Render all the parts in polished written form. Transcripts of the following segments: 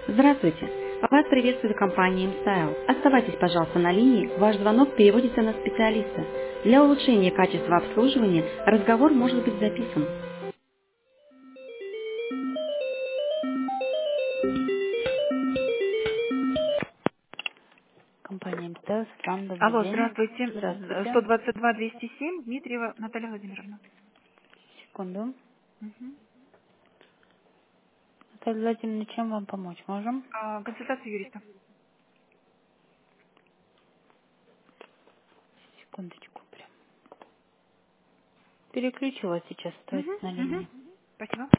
Здравствуйте! Вас приветствует компания InStyle. Оставайтесь, пожалуйста, на линии, ваш звонок переводится на специалиста. Для улучшения качества обслуживания разговор может быть записан. Компания InStyle, Светлана, добрый Алло, день. здравствуйте. Здравствуйте. 122-207, Дмитриева Наталья Владимировна. Секунду. Мгм. Наталья Владимировна, чем вам помочь можем? Консультация юриста. Секундочку прям. Переключила сейчас, стойте Мгм, на мгм. линии. Спасибо.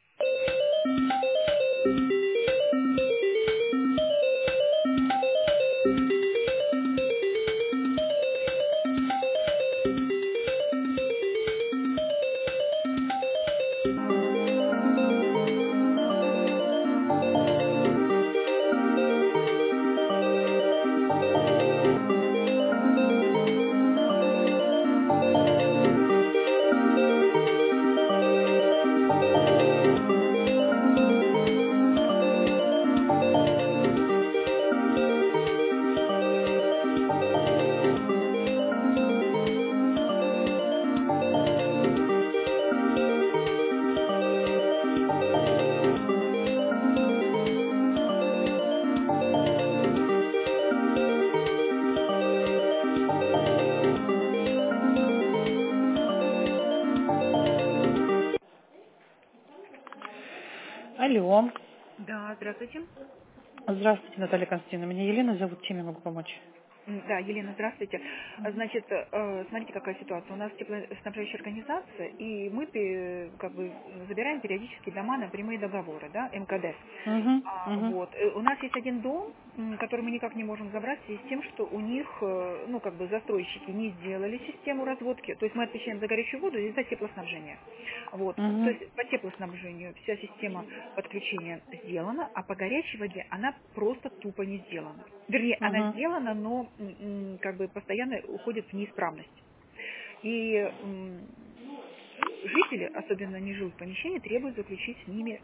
Алло. Да, здравствуйте. Здравствуйте, Наталья Константиновна. Меня Елена зовут. Чем я могу помочь? Да, Елена, здравствуйте. Значит, смотрите, какая ситуация. У нас теплоснабжающая организация, и мы как бы забираем периодически дома на прямые договоры, да, МКД. Угу, угу, Вот. У нас есть один дом, который мы никак не можем забрать в связи с тем, что у них, ну, как бы застройщики не сделали систему разводки. То есть мы отвечаем за горячую воду и за теплоснабжение. Вот. То угу, есть по теплоснабжению вся система подключения сделана, а по горячей воде она просто тупо не сделана. Вернее, она угу, сделана, но как бы постоянно уходит в неисправность. И жители, особенно нежилых помещений, требуют заключить с ними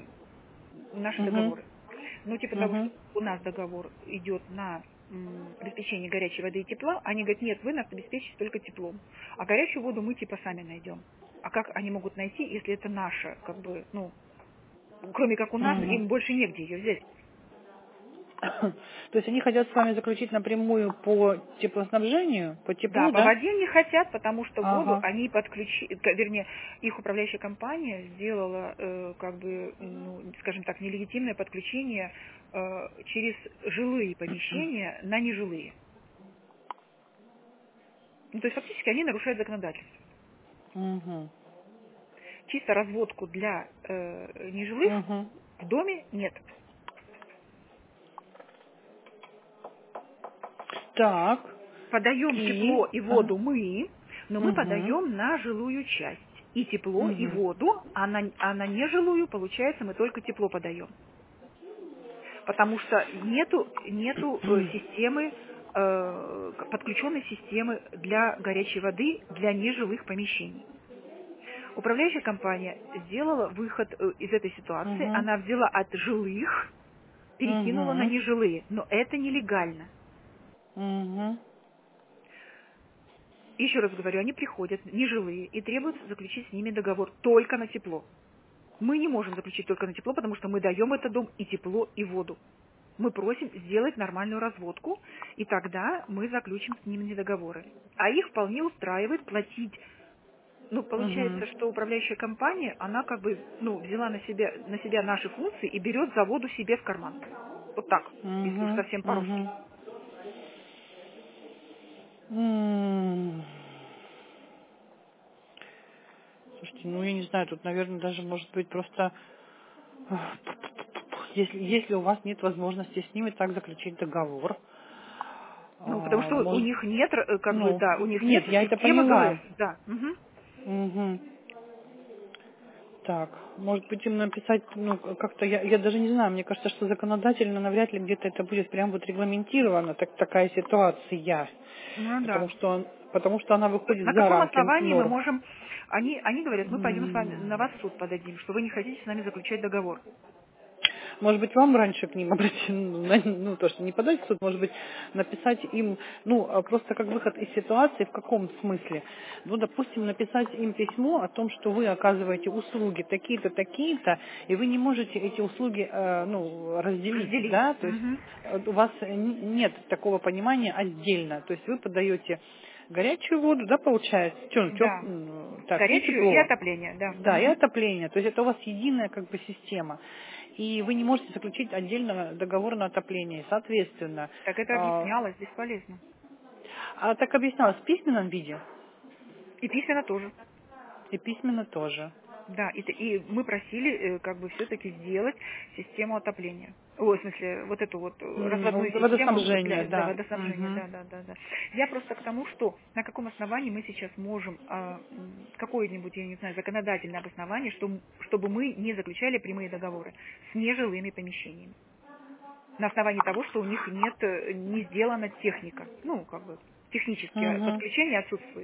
наши угу, договоры. Ну, типа того, угу, что у нас договор идет на обеспечение горячей воды и тепла, они говорят, нет, вы нас обеспечите только теплом, а горячую воду мы типа сами найдем. А как они могут найти, если это наша, как бы, ну, кроме как у нас, угу. им больше негде ее взять. То есть они хотят с вами заключить напрямую по теплоснабжению, по Да, теплу, по да? воде не хотят, потому что воду Ага. они подключили, вернее, их управляющая компания сделала, как бы, ну, скажем так, нелегитимное подключение через жилые помещения на нежилые. Ну, то есть фактически они нарушают законодательство. Угу, Чисто разводку для нежилых угу. в доме нет. Так. Подаем И... тепло и Ага. воду мы, но мы Угу, подаем на жилую часть. И тепло, и угу, воду, а на нежилую, получается, мы только тепло подаем. Потому что нету системы, подключенной системы для горячей воды для нежилых помещений. Управляющая компания сделала выход из этой ситуации, угу, она взяла от жилых, перекинула на угу, нежилые, но это нелегально. угу, Еще раз говорю, они приходят, нежилые, и требуют заключить с ними договор только на тепло. Мы не можем заключить только на тепло, потому что мы даем этот дом и тепло, и воду. Мы просим сделать нормальную разводку, и тогда мы заключим с ними договоры. А их вполне устраивает платить. Ну, угу, получается, что управляющая компания, она как бы, ну, взяла на себя наши функции и берет за воду себе в карман. Вот так, если уж угу, совсем по-русски. угу. М. Слушайте, ну я не знаю, тут, наверное, даже может быть просто, если у вас нет возможности с ними так заключить договор, Ну, потому что у может, них нет, как бы, ну, да, у них нет нет, я это системы ГВС, поняла. да. Мгм. Мгм. Так, может быть, им написать, ну, как-то, я даже не знаю, мне кажется, что законодательно навряд ли где-то это будет прям вот регламентировано, такая ситуация, Ну, да. потому что она выходит На за каком рамки основании мы норм. можем... Они говорят, мы пойдем с вами, на М. вас в суд подадим, что вы не хотите с нами заключать договор. Может быть, вам раньше к ним обратиться, ну, то, что не подать в суд, может быть, написать им, ну, просто как выход из ситуации, в каком смысле? Ну, допустим, написать им письмо о том, что вы оказываете услуги такие-то, такие-то, и вы не можете эти услуги, ну, разделить, Разделить. да, то есть Мгм. у вас нет такого понимания отдельно, то есть вы подаете горячую воду, да, получается, Да. так, и Горячую и тепло. отопление, да. Да, и Мгм. отопление. То есть это у вас единая как бы система. И вы не можете заключить отдельно договор на отопление. Соответственно, Так это объяснялось, бесполезно. так объяснялось в письменном виде И письменно тоже. и письменно тоже. Да, и мы просили как бы все-таки сделать систему отопления. Ой, в смысле, вот эту вот разводную систему Водоснабжение, для да. водоснабжения, да, да, да, да. Я просто к тому, что на каком основании мы сейчас можем, какое-нибудь, я не знаю, законодательное обоснование, чтобы мы не заключали прямые договоры с нежилыми помещениями. На основании того, что у них нет, не сделана техника. Ну, как бы, технические Мгм. подключения отсутствуют.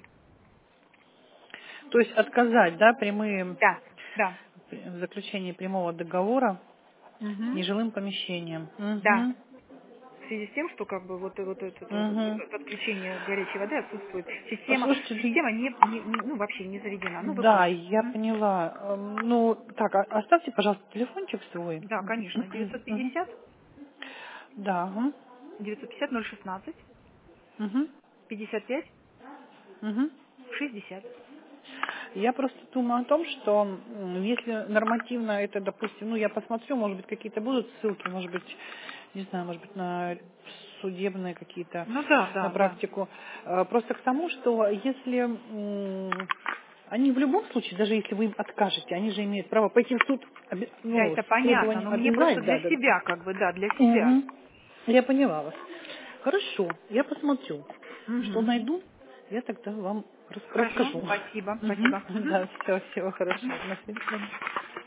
То есть отказать, да, прямые Да, да. в заключении прямого договора с Мгм. нежилым помещением. Да. Мгм. В связи с тем, что как бы вот это вот Мгм. подключение горячей воды отсутствует. Послушайте, Система ну, вообще не заведена. Ну, вы да, поняли. я Мгм. поняла. Ну, так, оставьте, пожалуйста, телефончик свой. Да, конечно. Мгм. 950 Да. Ага. 950 016 Мгм. 55 Мгм. 60. Я просто думаю о том, что если нормативно это, допустим, ну я посмотрю, может быть, какие-то будут ссылки, может быть, не знаю, может быть, на судебные какие-то, Ну да, на да, да. практику. Просто к тому, что если они в любом случае, даже если вы им откажете, они же имеют право пойти в суд, Да, ну, это с понятно, требованием но мне просто обязать, для да, да. себя, как бы, да, для себя. Мгм. Я поняла вас. Хорошо, я посмотрю. Что Мгм. найду, я тогда вам Хорошо, расскажу. спасибо, Мгм. спасибо. Мгм. Да, все, всего хорошего. На свидания.